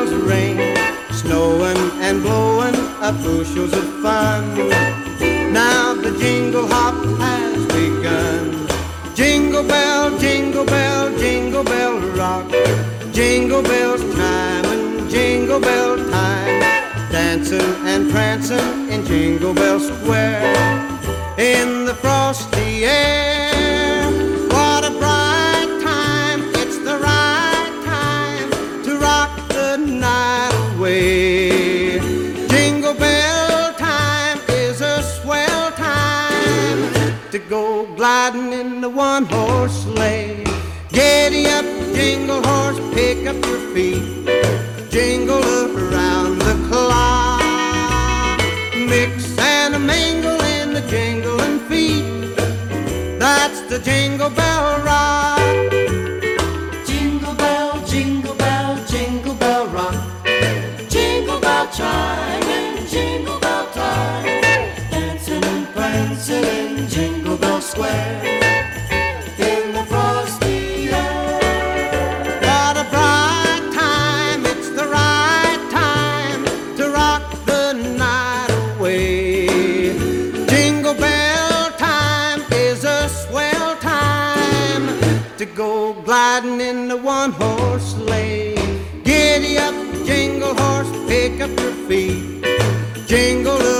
bells ring, snowing and blowing up bushels of fun. Now the jingle hop has begun. Jingle bell, jingle bell, jingle bell rock. Jingle bells time and jingle bell time. Dancing and prancing in Jingle Bell Square. In the frosty air, what a bright time. It's the right time to rock the night away. Jingle bell time is a swell time to go gliding in the one-horse sleigh. Giddy up, jingle horse, pick up your feet. Jingle around the clock. Mix and a mingle in the jingling feet. That's the Jingle Bell Rock. Jingle bell, jingle bell, jingle bell rock. Jingle bell chime and jingle bell time. Dancing and prancing in Jingle Bell Square. In the frosty air. What a bright time, it's the right time to rock the night away. Jingle bell time is a swell time to go gliding in the one-horse sleigh. Giddy up, jingle horse, pick up your feet. Jingle